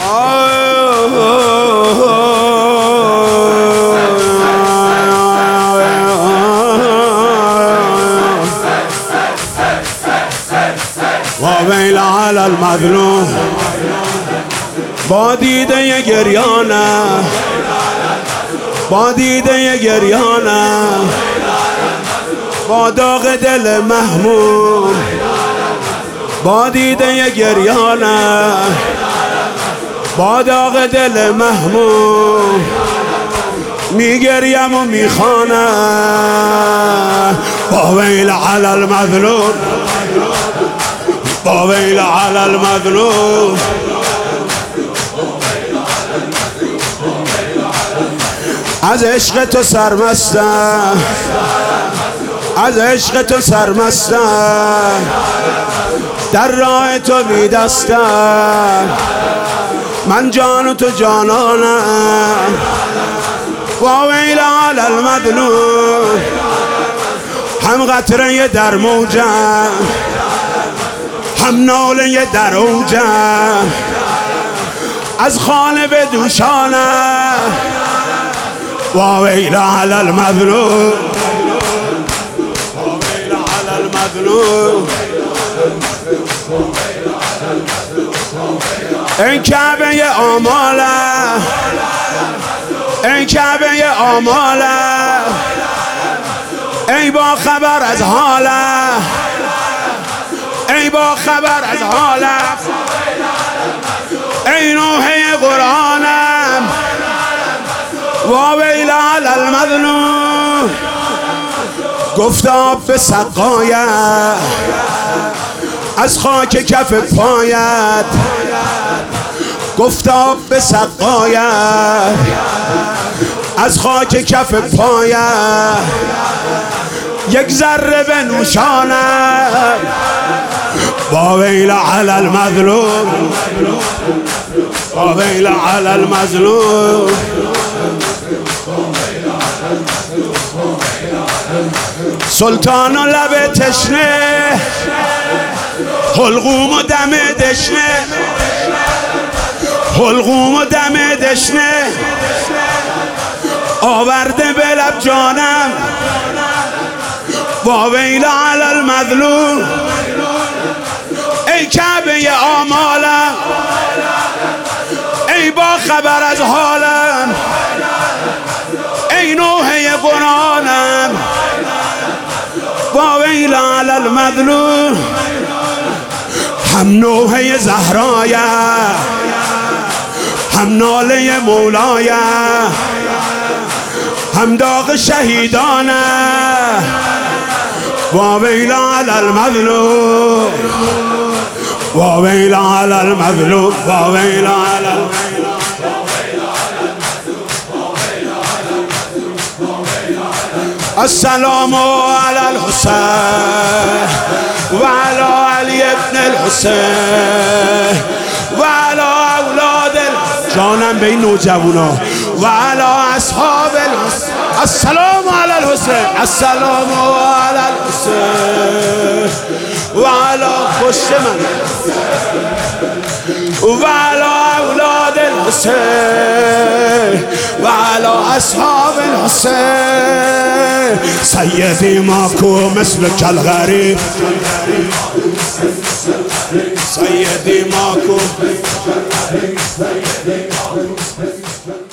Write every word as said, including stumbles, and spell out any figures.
وویل علی المظلوم با دیده گریانه، با دیده گریانه، با داغ دل محموم، با دیده گریانه، با داغ دل محموم میگریم و میخوانم. با ویل علی المظلوم، با ویل علی المظلوم. از عشق تو سرمستم، از عشق تو سرمستم، در راه تو بی دستم، من جان و تو جانانم. با ویل علی المظلوم، هم قطره در موجم، هم ناله در اوجم، از خانه به دوشانم. با ویل علی المظلوم، با ویل علی المظلوم. این کعبه آمالم، این کعبه آمالم، ای با خبر از حالم، ای با خبر از حالم، ای نوحه قرآنم. و ویل علی المظلوم، گفتاب به سقایت، از خاک کف پایت، گفتاب به سقایت، از خاک کف پایت، یک ذره به نوشانم. با ویل علی المظلوم، با ویل علی المظلوم. سلطان و لب تشنه، حلقوم و دم دشنه، حلقوم و دم دشنه، آورده به لب جانم. با ویل علی المظلوم، ای کعبه آمالم، ای با خبر از حالم، ای نوحه قرآنم. با ویل علی المظلوم، هم نوحه زهرایه، هم ناله مولایه، هم داغ شهیدانه. با ویل علی المظلوم، با ویل علی المظلوم، با ویل علی المظلوم. السلام علی الحسین و علی علی ابن الحسین و علی اولاد جانم به این نوجوانا و علی اصحاب الحسین. السلام علی الحسین، السلام علی الحسین و علی پشت من و علی اولاد الحسین و علی اصحاب الحسین. سیدی ماکو مثل کل غریب، سیدی ماکو